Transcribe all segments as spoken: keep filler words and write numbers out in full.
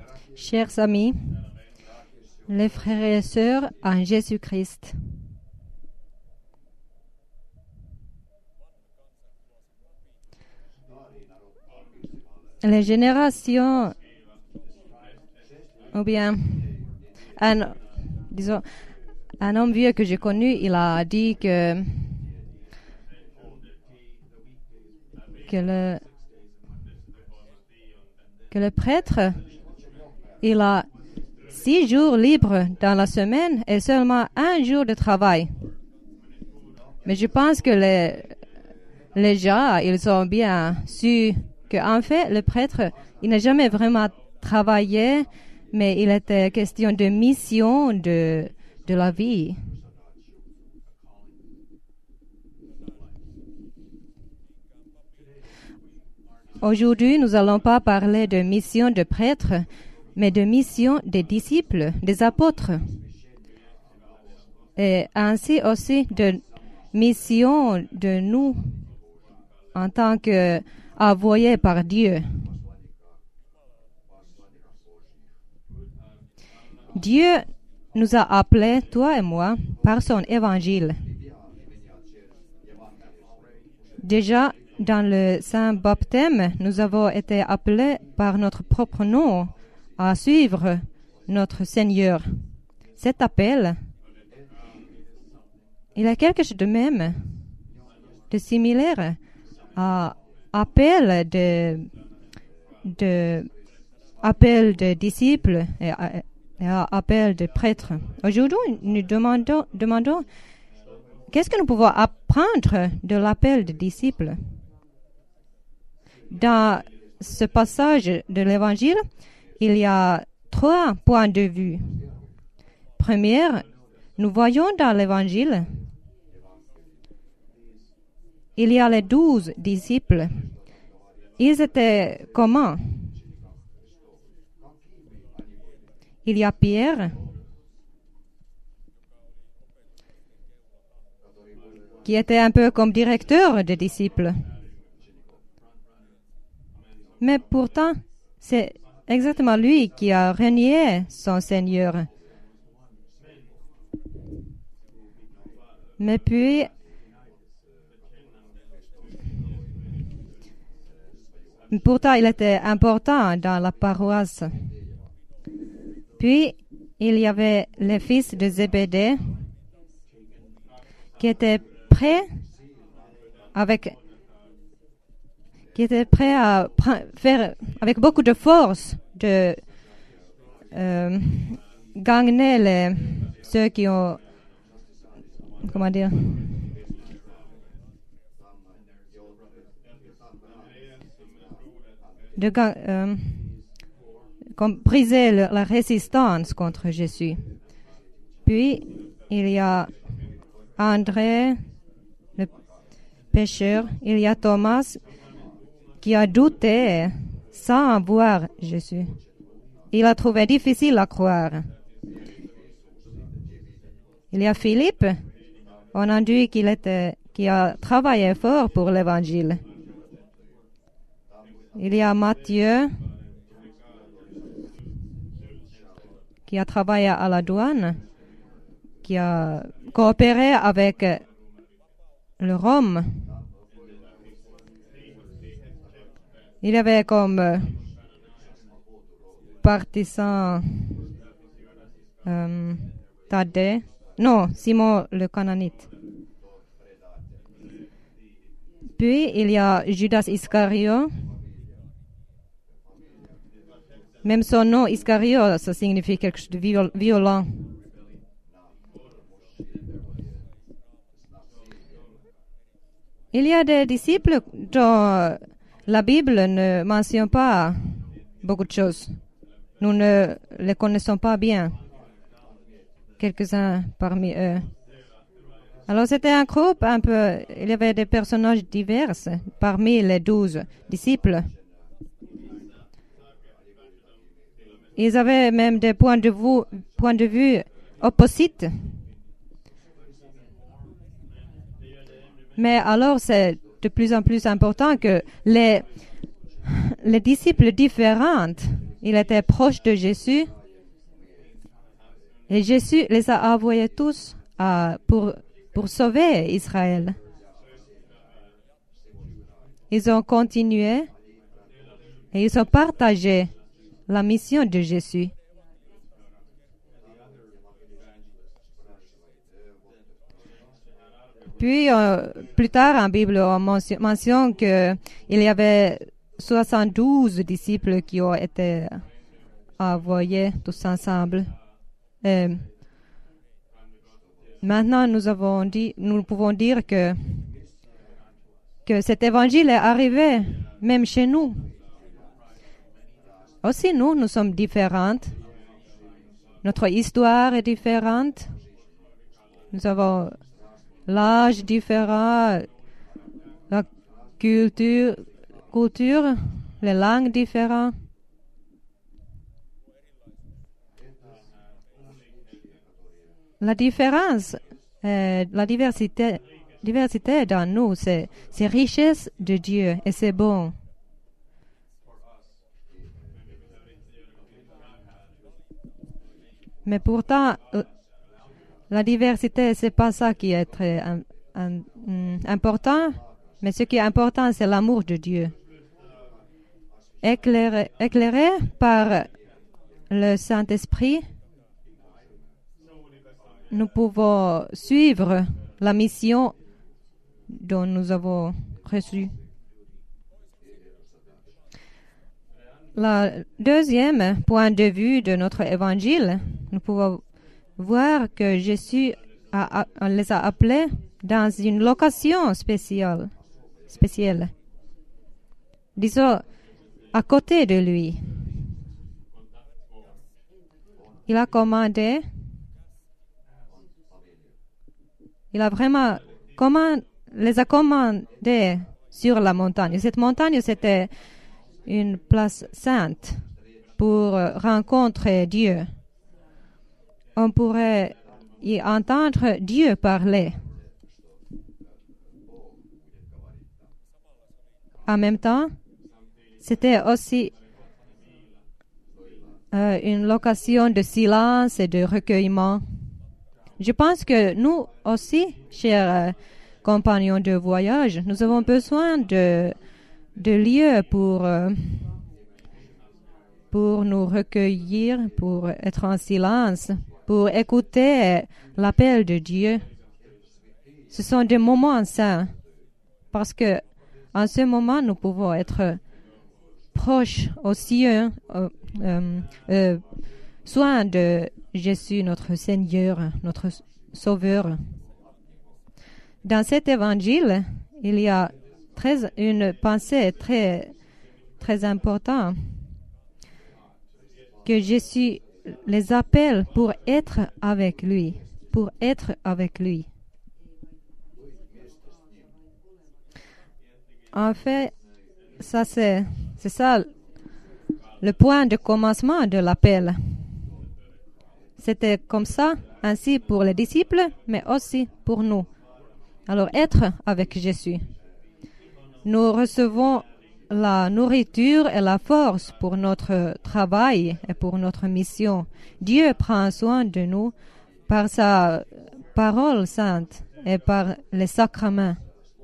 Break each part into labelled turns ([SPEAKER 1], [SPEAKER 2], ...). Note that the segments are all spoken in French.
[SPEAKER 1] Chers amis, les frères et sœurs en Jésus-Christ, les générations, ou bien un, disons, un homme vieux que j'ai connu, il a dit que, que, le, que le prêtre, il a six jours libres dans la semaine et seulement un jour de travail. Mais je pense que les, les gens, ils ont bien su qu'en fait, le prêtre, il n'a jamais vraiment travaillé, mais il était question de mission de, de la vie. Aujourd'hui, nous n'allons pas parler de mission de prêtre, mais de mission des disciples, des apôtres. Et ainsi aussi de mission de nous en tant qu'envoyés par Dieu. Dieu nous a appelés, toi et moi, par son évangile. Déjà, dans le Saint Baptême, nous avons été appelés par notre propre nom à suivre notre Seigneur. Cet appel, il a quelque chose de même, de similaire à appel de, de, appel de disciples et à, et à appel de prêtres. Aujourd'hui, nous demandons, demandons qu'est-ce que nous pouvons apprendre de l'appel de disciples. Dans ce passage de l'Évangile, il y a trois points de vue. Première, nous voyons dans l'Évangile, il y a les douze disciples. Ils étaient comment? Il y a Pierre, qui était un peu comme directeur des disciples. Mais pourtant, c'est exactement lui qui a renié son Seigneur. Mais puis, pourtant, il était important dans la paroisse. Puis, il y avait les fils de Zébédée qui étaient prêts avec qui était prêt à faire avec beaucoup de force de euh, gagner les, ceux qui ont, comment dire, de euh, comme briser le, la résistance contre Jésus. Puis, il y a André, le pécheur, il y a Thomas, qui a douté sans voir Jésus. Il a trouvé difficile à croire. Il y a Philippe, on a dit qu'il était, qui a travaillé fort pour l'Évangile. Il y a Matthieu, qui a travaillé à la douane, qui a coopéré avec le Rome. Il y avait comme euh, partisan euh, Thaddée, non, Simon le Cananite. Puis il y a Judas Iscariot. Même son nom, Iscariot, ça signifie quelque chose de viol- violent. Il y a des disciples dont la Bible ne mentionne pas beaucoup de choses. Nous ne les connaissons pas bien. Quelques-uns parmi eux. Alors c'était un groupe un peu, il y avait des personnages divers parmi les douze disciples. Ils avaient même des points de vue, points de vue opposites. Mais alors c'est de plus en plus important que les, les disciples différents, il était proche de Jésus. Et Jésus les a envoyés tous à, pour, pour sauver Israël. Ils ont continué et ils ont partagé la mission de Jésus. Puis, euh, plus tard en Bible, on mentionne, mentionne qu'il y avait soixante-douze disciples qui ont été envoyés tous ensemble. Et maintenant, nous, avons dit, nous pouvons dire que, que cet évangile est arrivé même chez nous. Aussi, nous, nous sommes différentes. Notre histoire est différente. Nous avons l'âge différent, la culture, culture, les langues différentes. La différence, euh, la diversité, diversité dans nous, c'est, c'est richesse de Dieu et c'est bon. Mais pourtant, la diversité, c'est pas ça qui est très un, un, um, important, mais ce qui est important, c'est l'amour de Dieu. Éclairé, éclairé par le Saint-Esprit, nous pouvons suivre la mission dont nous avons reçu. Le deuxième point de vue de notre évangile, nous pouvons voir que Jésus a, a, les a appelés dans une location spéciale, spéciale. Disons, à côté de lui. Il a commandé, il a vraiment command, les a commandés sur la montagne. Cette montagne, c'était une place sainte pour rencontrer Dieu. On pourrait y entendre Dieu parler. En même temps, c'était aussi euh, une location de silence et de recueillement. Je pense que nous aussi, chers euh, compagnons de voyage, nous avons besoin de, de lieux pour, euh, pour nous recueillir, pour être en silence, pour écouter l'appel de Dieu. Ce sont des moments saints parce que en ce moment, nous pouvons être proches aussi, euh, euh, euh, soin de Jésus, notre Seigneur, notre Sauveur. Dans cet évangile, il y a très, une pensée très, très importante que Jésus les appelle pour être avec lui, pour être avec lui. En fait, ça c'est, c'est ça le point de commencement de l'appel. C'était comme ça, ainsi pour les disciples, mais aussi pour nous. Alors, être avec Jésus. Nous recevons la nourriture et la force pour notre travail et pour notre mission. Dieu prend soin de nous par sa parole sainte et par les sacrements.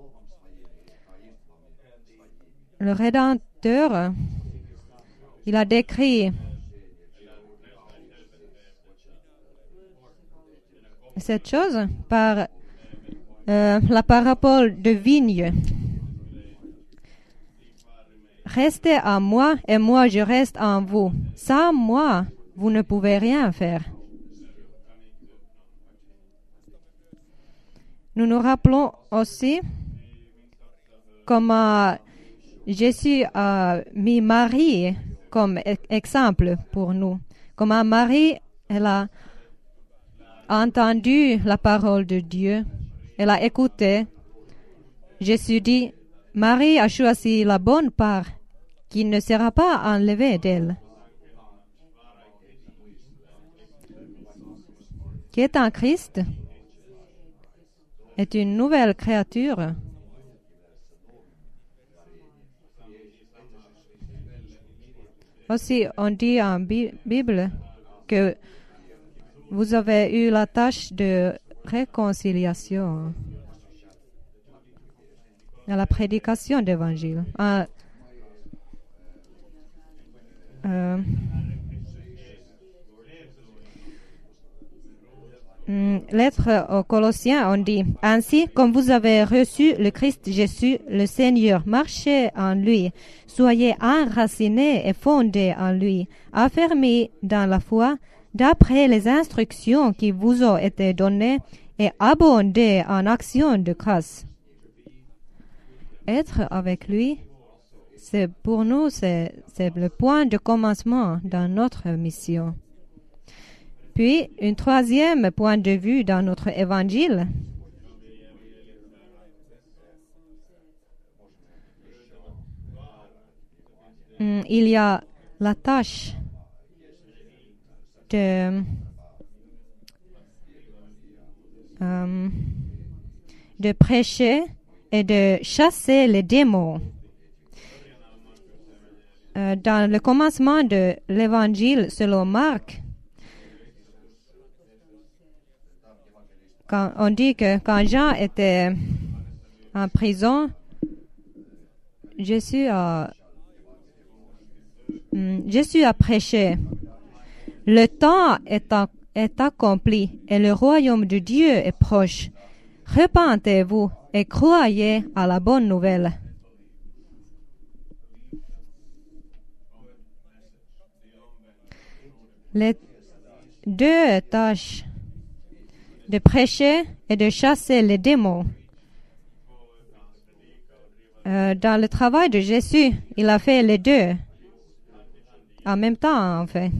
[SPEAKER 1] Le Rédempteur, il a décrit cette chose par euh, la parabole de vigne. Restez en moi et moi je reste en vous. Sans moi, vous ne pouvez rien faire. Nous nous rappelons aussi comment Jésus a mis Marie comme exemple pour nous. Comment Marie, elle a entendu la parole de Dieu. Elle a écouté. Jésus dit, Marie a choisi la bonne part qui ne sera pas enlevée d'elle. Qui est en Christ est une nouvelle créature. Aussi, on dit en Bi- Bible que vous avez eu la tâche de réconciliation à la prédication d'évangile. Ah, euh, hum, lettre aux Colossiens, on dit, ainsi, comme vous avez reçu le Christ Jésus, le Seigneur, marchez en lui, soyez enracinés et fondés en lui, affermis dans la foi, d'après les instructions qui vous ont été données, et abondez en actions de grâce. Être avec lui, c'est pour nous, c'est, c'est le point de commencement dans notre mission. Puis, un troisième point de vue dans notre évangile, hum, il y a la tâche de, euh, de prêcher et de chasser les démons. Euh, dans le commencement de l'évangile selon Marc, quand on dit que quand Jean était en prison, Jésus a, hum, Jésus a prêché. Le temps est, en, est accompli et le royaume de Dieu est proche. Repentez-vous et croyez à la bonne nouvelle. Les deux tâches de prêcher et de chasser les démons. Euh, dans le travail de Jésus, il a fait les deux en même temps, en fait.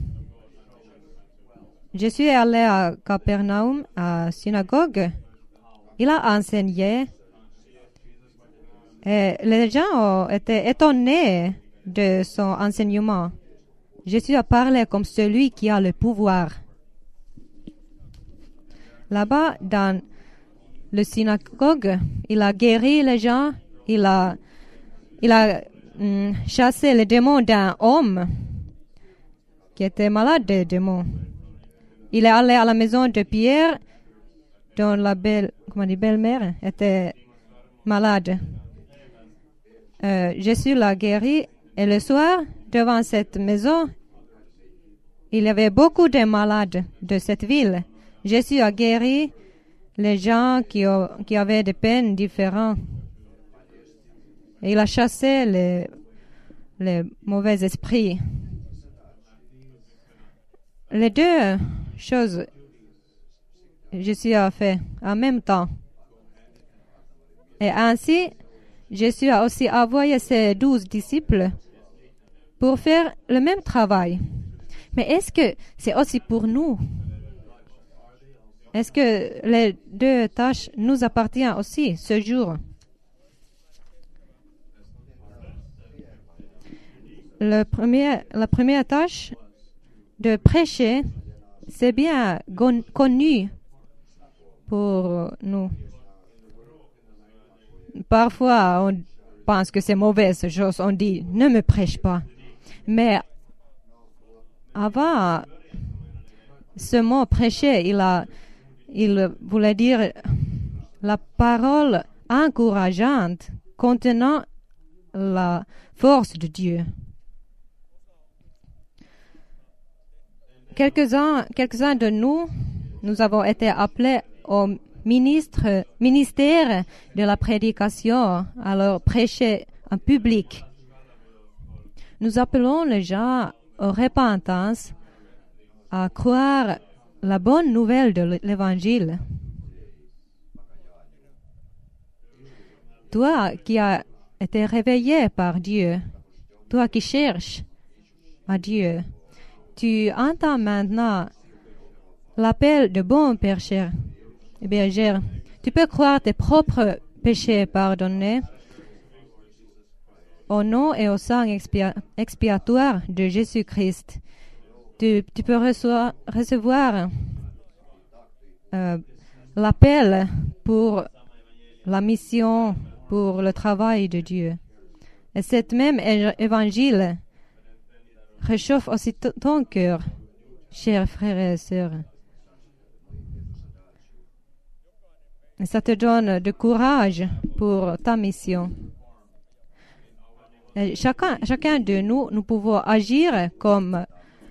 [SPEAKER 1] Jésus est allé à Capernaum, à la synagogue. Il a enseigné. Et les gens ont été étonnés de son enseignement. Jésus a parlé comme celui qui a le pouvoir. Là-bas, dans le synagogue, il a guéri les gens, il a, il a hum, chassé les démons d'un homme qui était malade de démons. Il est allé à la maison de Pierre, dont la belle, comment dit, belle-mère était malade. Euh, Jésus l'a guéri et le soir, devant cette maison, il y avait beaucoup de malades de cette ville. Jésus a guéri les gens qui, ont, qui avaient des peines différentes. Et il a chassé les, les mauvais esprits. Les deux choses, Jésus a fait en même temps. Et ainsi, Jésus a aussi envoyé ses douze disciples pour faire le même travail. Mais est-ce que c'est aussi pour nous? Est-ce que les deux tâches nous appartiennent aussi ce jour? Le premier, la première tâche de prêcher, c'est bien gon- connu pour nous. Parfois, on pense que c'est mauvaise chose. On dit, ne me prêche pas. Mais avant, ce mot prêcher, il, a, il voulait dire la parole encourageante contenant la force de Dieu. Quelques-uns, quelques-uns de nous, nous avons été appelés au ministre, ministère de la prédication, alors prêcher en public. Nous appelons les gens aux repentance, à croire la bonne nouvelle de l'Évangile. Toi qui as été réveillé par Dieu, toi qui cherches à Dieu, tu entends maintenant l'appel de bon berger. berger. Tu peux croire tes propres péchés pardonnés au nom et au sang expia- expiatoire de Jésus-Christ. Tu, tu peux recevoir, recevoir euh, l'appel pour la mission, pour le travail de Dieu. Et cet même é- évangile réchauffe aussi t- ton cœur, chers frères et sœurs. Et ça te donne du courage pour ta mission. Et chacun, chacun de nous, nous pouvons agir comme,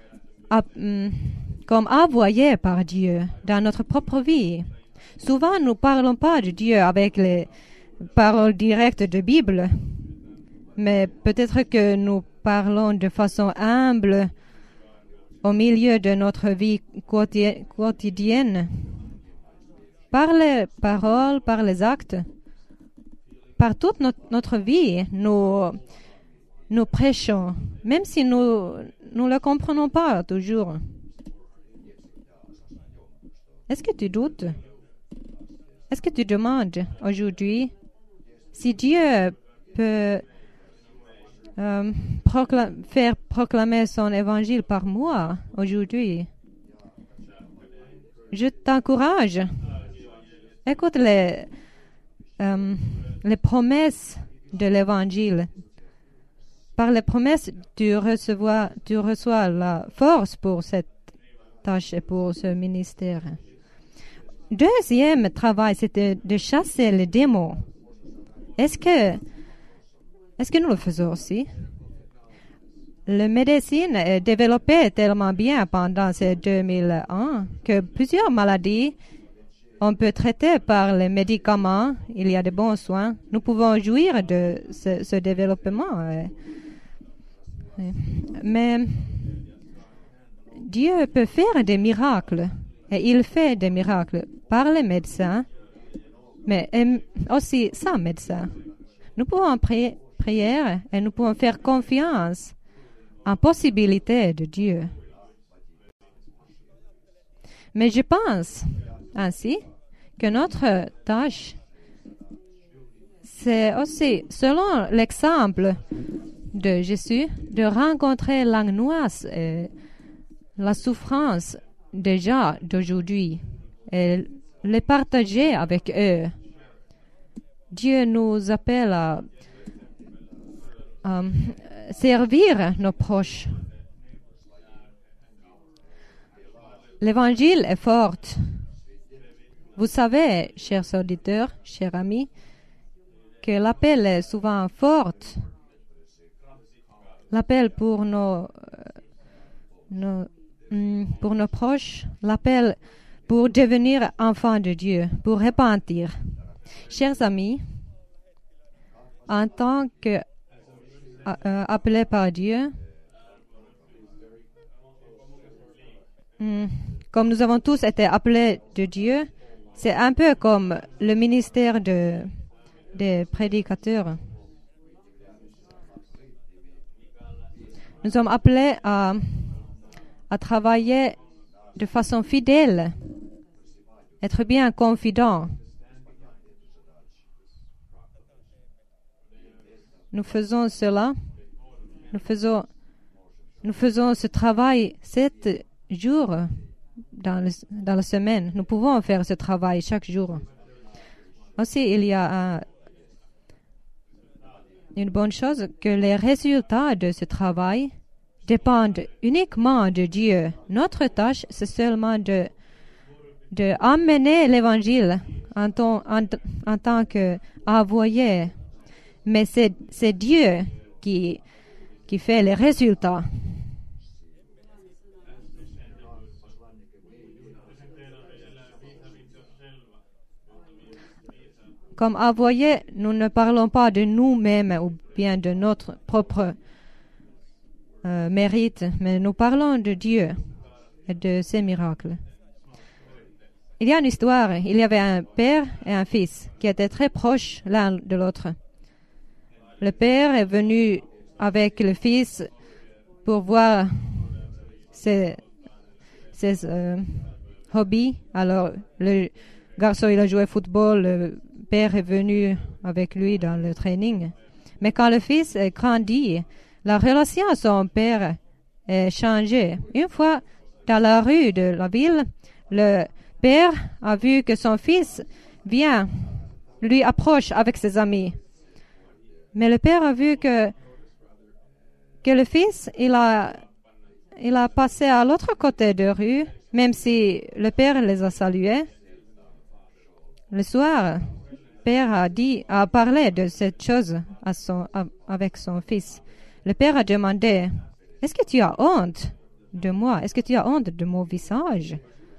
[SPEAKER 1] comme envoyés par Dieu dans notre propre vie. Souvent, nous ne parlons pas de Dieu avec les paroles directes de Bible, mais peut-être que nous parlons de façon humble au milieu de notre vie quotidienne, par les paroles, par les actes, par toute notre, notre vie, nous, nous prêchons, même si nous ne le comprenons pas toujours. Est-ce que tu doutes? Est-ce que tu demandes aujourd'hui si Dieu peut euh, procla- faire proclamer son évangile par moi aujourd'hui? Je t'encourage. Écoute les, euh, les promesses de l'évangile. Par les promesses, tu reçois, tu reçois la force pour cette tâche et pour ce ministère. Deuxième travail, c'était de chasser les démons. Est-ce que, est-ce que nous le faisons aussi? La médecine est développée tellement bien pendant ces deux mille ans que plusieurs maladies on peut traiter par les médicaments. Il y a de bons soins. Nous pouvons jouir de ce, ce développement. Mais Dieu peut faire des miracles. Et il fait des miracles par les médecins, mais aussi sans médecin. Nous pouvons prier, prier et nous pouvons faire confiance en possibilité de Dieu. Mais je pense ainsi que notre tâche, c'est aussi, selon l'exemple de Jésus, de rencontrer l'angoisse et la souffrance des gens d'aujourd'hui et les partager avec eux. Dieu nous appelle à, à servir nos proches. L'évangile est fort. Vous savez, chers auditeurs, chers amis, que l'appel est souvent fort. L'appel pour nos, nos, pour nos proches, l'appel pour devenir enfants de Dieu, pour repentir. Chers amis, en tant que euh, appelés par Dieu, hum, comme nous avons tous été appelés de Dieu, c'est un peu comme le ministère de, des prédicateurs. Nous sommes appelés à, à travailler de façon fidèle, être bien confident. Nous faisons cela, nous faisons, nous faisons ce travail sept jours dans, le, dans la semaine. Nous pouvons faire ce travail chaque jour. Aussi, il y a un, une bonne chose que les résultats de ce travail dépendent uniquement de Dieu. Notre tâche, c'est seulement de, de amener l'évangile en, ton, en, en tant qu'envoyé. Mais c'est, c'est Dieu qui, qui fait les résultats. Comme envoyés, nous ne parlons pas de nous-mêmes ou bien de notre propre euh, mérite, mais nous parlons de Dieu et de ses miracles. Il y a une histoire. Il y avait un père et un fils qui étaient très proches l'un de l'autre. Le père est venu avec le fils pour voir ses, ses euh, hobbies. Alors, le garçon, il a joué au football. Le père est venu avec lui dans le training. Mais quand le fils a grandi, la relation à son père a changé. Une fois, dans la rue de la ville, le père a vu que son fils vient, lui approche avec ses amis. Mais le père a vu que, que le fils, il a, il a passé à l'autre côté de rue, même si le père les a salués. Le soir, le père a dit, a parlé de cette chose à son, à, avec son fils. Le père a demandé, est-ce que tu as honte de moi? Est-ce que tu as honte de mon visage?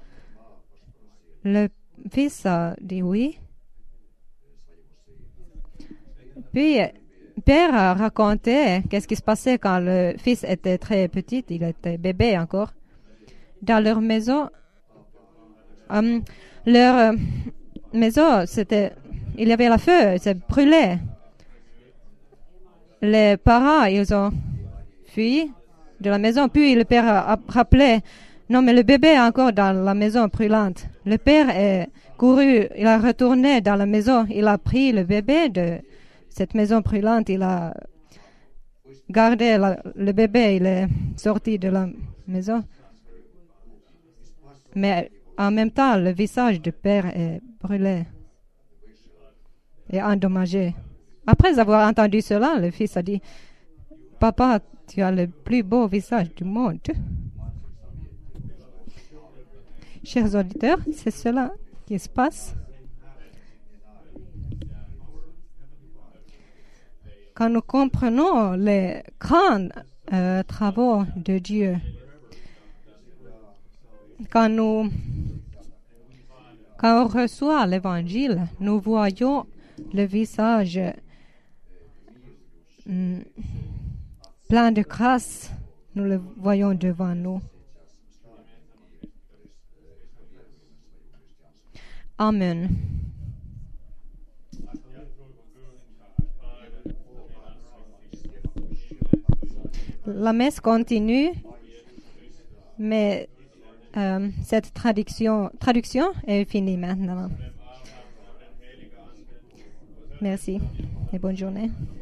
[SPEAKER 1] Le fils a dit oui. Puis, le père a raconté qu'est-ce qui se passait quand le fils était très petit, il était bébé encore. Dans leur maison, euh, leur euh, maison, c'était, il y avait le feu, ça brûlait. Les parents, ils ont fui de la maison, puis le père a, a rappelé, non mais le bébé est encore dans la maison brûlante. Le père est couru, il a retourné dans la maison, il a pris le bébé de cette maison brûlante, il a gardé la, le bébé, il est sorti de la maison. Mais en même temps, le visage du père est brûlé et endommagé. Après avoir entendu cela, le fils a dit, « Papa, tu as le plus beau visage du monde. » Chers auditeurs, c'est cela qui se passe. Quand nous comprenons les grands euh, travaux de Dieu, quand nous quand on reçoit l'Évangile, nous voyons le visage mm, plein de grâce, nous le voyons devant nous. Amen. La messe continue, mais euh, cette traduction, traduction est finie maintenant. Merci et bonne journée.